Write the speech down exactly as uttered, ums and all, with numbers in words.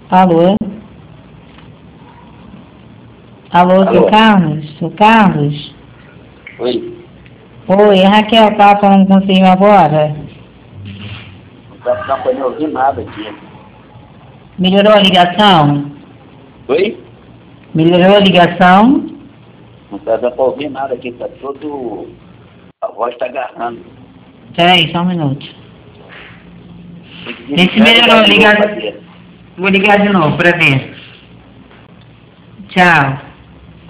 Alô? Alô, Alô? seu Carlos? Seu Carlos? Oi. Oi, a Raquel tá falando com você agora? Não está para me ouvir nada aqui. Melhorou a ligação? Oi? Melhorou a ligação? Não está dando para ouvir nada aqui, está todo... A voz está agarrando. Peraí, só um minuto. Tem que Vê se desligar melhorou a de novo ligação. aqui. Vou ligar de novo pra ver. Tchau.